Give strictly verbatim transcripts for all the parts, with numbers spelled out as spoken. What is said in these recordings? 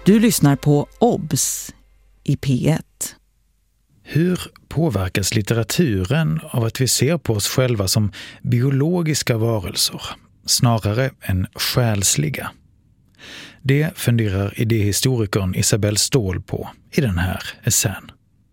Du lyssnar på Obs i P ett. Hur påverkas litteraturen av att vi ser på oss själva som biologiska varelser, snarare än själsliga? Det funderar idéhistorikern Isabelle Ståhl på i den här essän.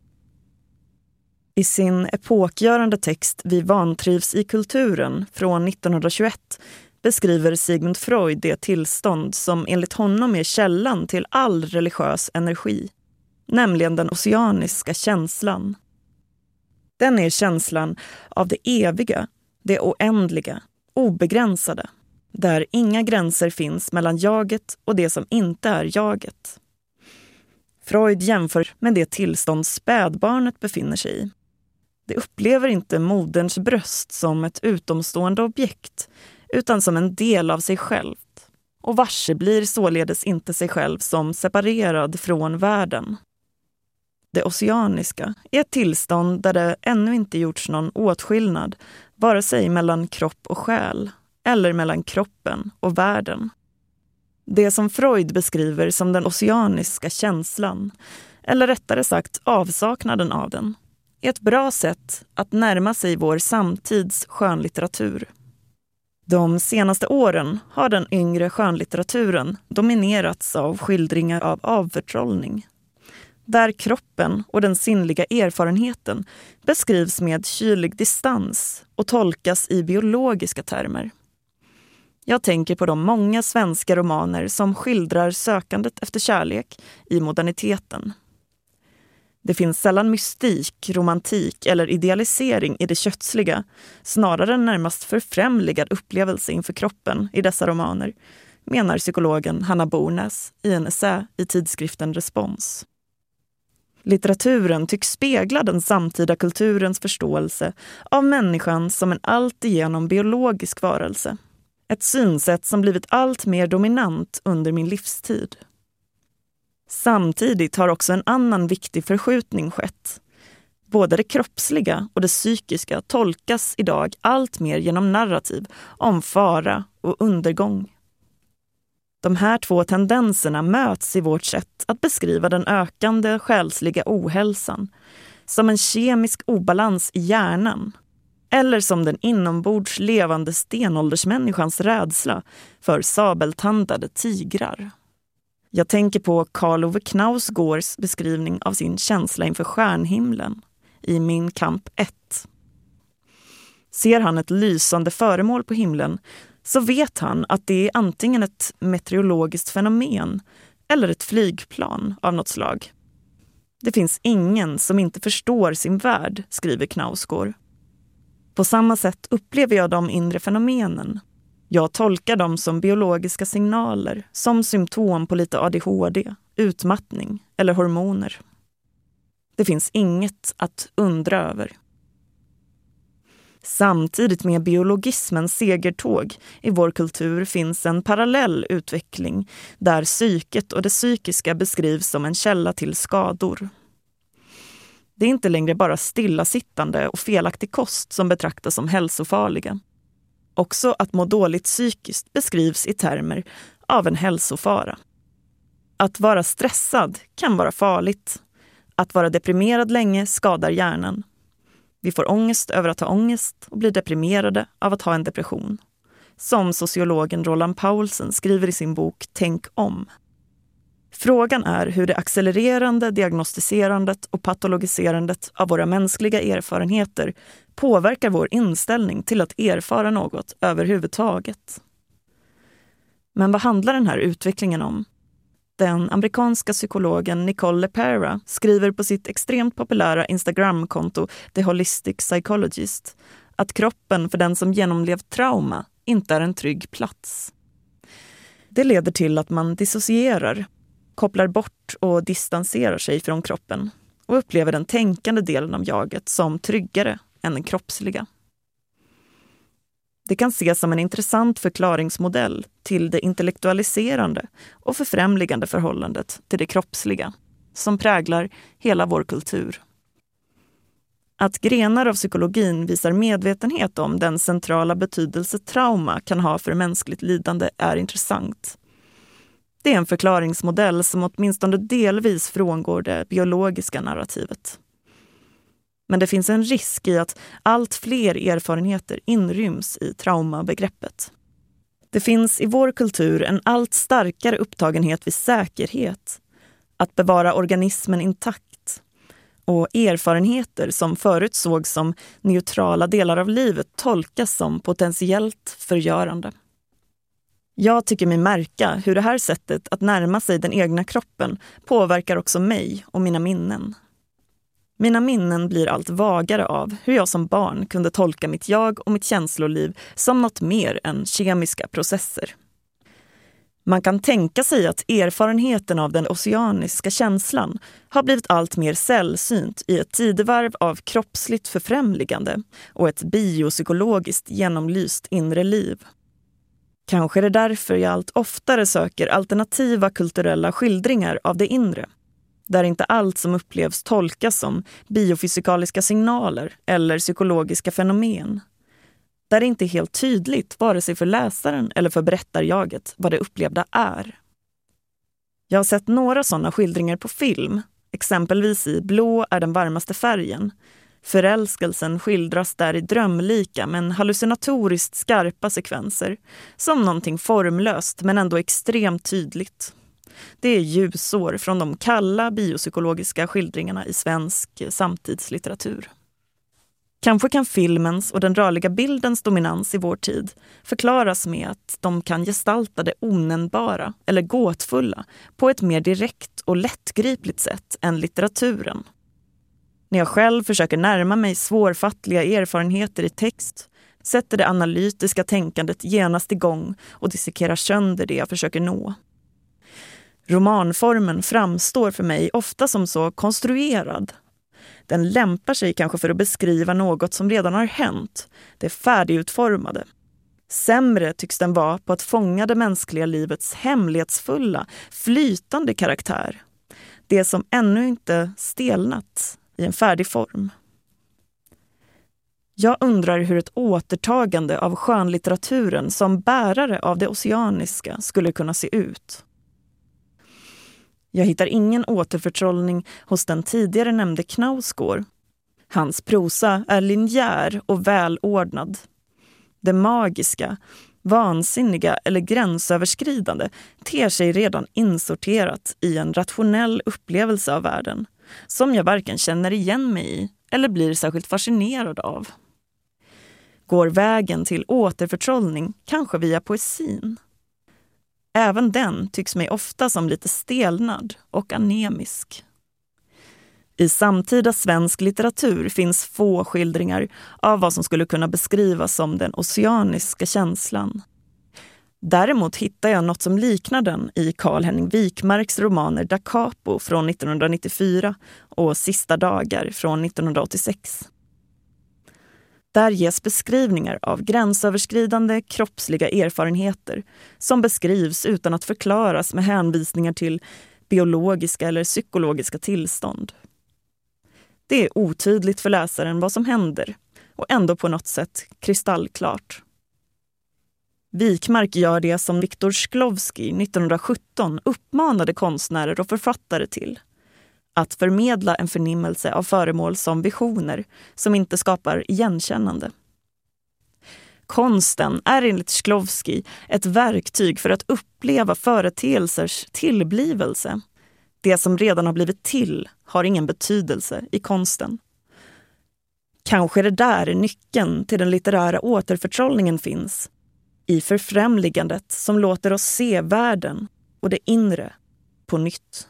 I sin epokgörande text Vi vantrivs i kulturen från nittonhundratjugoett beskriver Sigmund Freud det tillstånd som enligt honom är källan till all religiös energi, nämligen den oceaniska känslan. Den är känslan av det eviga, det oändliga, obegränsade, där inga gränser finns mellan jaget och det som inte är jaget. Freud jämför med det tillstånd spädbarnet befinner sig i. Det upplever inte moderns bröst som ett utomstående objekt, utan som en del av sig självt, och varse blir således inte sig själv som separerad från världen. Det oceaniska är ett tillstånd där det ännu inte gjorts någon åtskillnad, vare sig mellan kropp och själ, eller mellan kroppen och världen. Det som Freud beskriver som den oceaniska känslan, eller rättare sagt avsaknaden av den, är ett bra sätt att närma sig vår samtids skönlitteratur. De senaste åren har den yngre skönlitteraturen dominerats av skildringar av avförtrollning, där kroppen och den sinnliga erfarenheten beskrivs med kylig distans och tolkas i biologiska termer. Jag tänker på de många svenska romaner som skildrar sökandet efter kärlek i moderniteten. Det finns sällan mystik, romantik eller idealisering i det kötsliga, snarare en närmast förfrämligad upplevelse inför kroppen i dessa romaner, menar psykologen Hanna Bornäs i en essä i tidskriften Respons. Litteraturen tycks spegla den samtida kulturens förståelse av människan som en alltigenom biologisk varelse. Ett synsätt som blivit allt mer dominant under min livstid. Samtidigt har också en annan viktig förskjutning skett. Både det kroppsliga och det psykiska tolkas idag allt mer genom narrativ om fara och undergång. De här två tendenserna möts i vårt sätt att beskriva den ökande själsliga ohälsan som en kemisk obalans i hjärnan, eller som den inombords levande stenåldersmänniskans rädsla för sabeltandade tigrar. Jag tänker på Karl Ove Knausgårds beskrivning av sin känsla inför stjärnhimlen i Min kamp ett. Ser han ett lysande föremål på himlen så vet han att det är antingen ett meteorologiskt fenomen eller ett flygplan av något slag. Det finns ingen som inte förstår sin värld, skriver Knausgård. På samma sätt upplever jag de inre fenomenen. Jag tolkar dem som biologiska signaler, som symptom på lite A D H D, utmattning eller hormoner. Det finns inget att undra över. Samtidigt med biologismens segertåg i vår kultur finns en parallell utveckling där psyket och det psykiska beskrivs som en källa till skador. Det är inte längre bara stillasittande och felaktig kost som betraktas som hälsofarliga. Också att må dåligt psykiskt beskrivs i termer av en hälsofara. Att vara stressad kan vara farligt. Att vara deprimerad länge skadar hjärnan. Vi får ångest över att ha ångest och blir deprimerade av att ha en depression. Som sociologen Roland Paulsen skriver i sin bok Tänk om. Frågan är hur det accelererande diagnostiserandet och patologiserandet av våra mänskliga erfarenheter påverkar vår inställning till att erfara något överhuvudtaget. Men vad handlar den här utvecklingen om? Den amerikanska psykologen Nicole LePera skriver på sitt extremt populära Instagram-konto The Holistic Psychologist att kroppen för den som genomlevt trauma inte är en trygg plats. Det leder till att man dissocierar, kopplar bort och distanserar sig från kroppen och upplever den tänkande delen av jaget som tryggare än den kroppsliga. Det kan ses som en intressant förklaringsmodell till det intellektualiserande och förfrämligande förhållandet till det kroppsliga som präglar hela vår kultur. Att grenar av psykologin visar medvetenhet om den centrala betydelse trauma kan ha för mänskligt lidande är intressant. Det är en förklaringsmodell som åtminstone delvis frångår det biologiska narrativet. Men det finns en risk i att allt fler erfarenheter inryms i traumabegreppet. Det finns i vår kultur en allt starkare upptagenhet vid säkerhet, att bevara organismen intakt, och erfarenheter som förut sågs som neutrala delar av livet tolkas som potentiellt förgörande. Jag tycker mig märka hur det här sättet att närma sig den egna kroppen påverkar också mig och mina minnen. Mina minnen blir allt vagare av hur jag som barn kunde tolka mitt jag och mitt känsloliv som något mer än kemiska processer. Man kan tänka sig att erfarenheten av den oceaniska känslan har blivit allt mer sällsynt i ett tidevarv av kroppsligt förfrämligande och ett biopsykologiskt genomlyst inre liv. Kanske är det därför jag allt oftare söker alternativa kulturella skildringar av det inre, där inte allt som upplevs tolkas som biofysikaliska signaler eller psykologiska fenomen. Där det inte är helt tydligt, vare sig för läsaren eller för berättarjaget, vad det upplevda är. Jag har sett några sådana skildringar på film, exempelvis i Blå är den varmaste färgen. Förälskelsen skildras där i drömlika men hallucinatoriskt skarpa sekvenser, som någonting formlöst men ändå extremt tydligt. Det är ljusår från de kalla biopsykologiska skildringarna i svensk samtidslitteratur. Kanske kan filmens och den rörliga bildens dominans i vår tid förklaras med att de kan gestalta det onämnbara eller gåtfulla på ett mer direkt och lättgripligt sätt än litteraturen. När jag själv försöker närma mig svårfattliga erfarenheter i text sätter det analytiska tänkandet genast igång och dissekerar sönder det jag försöker nå. Romanformen framstår för mig ofta som så konstruerad. Den lämpar sig kanske för att beskriva något som redan har hänt, det färdigutformade. Sämre tycks den vara på att fånga det mänskliga livets hemlighetsfulla, flytande karaktär. Det som ännu inte stelnat i en färdig form. Jag undrar hur ett återtagande av skönlitteraturen som bärare av det oceaniska skulle kunna se ut. Jag hittar ingen återförtrollning hos den tidigare nämnde Knausgård. Hans prosa är linjär och välordnad. Det magiska, vansinniga eller gränsöverskridande ter sig redan insorterat i en rationell upplevelse av världen, som jag varken känner igen mig i eller blir särskilt fascinerad av. Går vägen till återförtrollning kanske via poesin? Även den tycks mig ofta som lite stelnad och anemisk. I samtida svensk litteratur finns få skildringar av vad som skulle kunna beskrivas som den oceaniska känslan. Däremot hittar jag något som liknar den i Carl Henning Wikmarks romaner Da Capo från nittonhundranittiofyra och Sista dagar från nittonhundraåttiosex. Där ges beskrivningar av gränsöverskridande kroppsliga erfarenheter som beskrivs utan att förklaras med hänvisningar till biologiska eller psykologiska tillstånd. Det är otydligt för läsaren vad som händer och ändå på något sätt kristallklart. Wikmark gör det som Viktor Shklovsky nittonhundrasjutton uppmanade konstnärer och författare till. Att förmedla en förnimmelse av föremål som visioner som inte skapar igenkännande. Konsten är enligt Shklovsky ett verktyg för att uppleva företeelsers tillblivelse. Det som redan har blivit till har ingen betydelse i konsten. Kanske det där nyckeln till den litterära återförtrollningen finns. I förfrämligandet som låter oss se världen och det inre på nytt.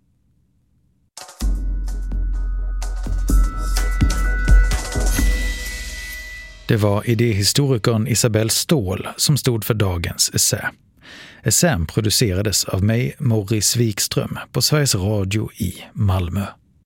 Det var idéhistorikern Isabelle Ståhl som stod för dagens essä. Essän producerades av mig, Morris Wikström, på Sveriges Radio i Malmö.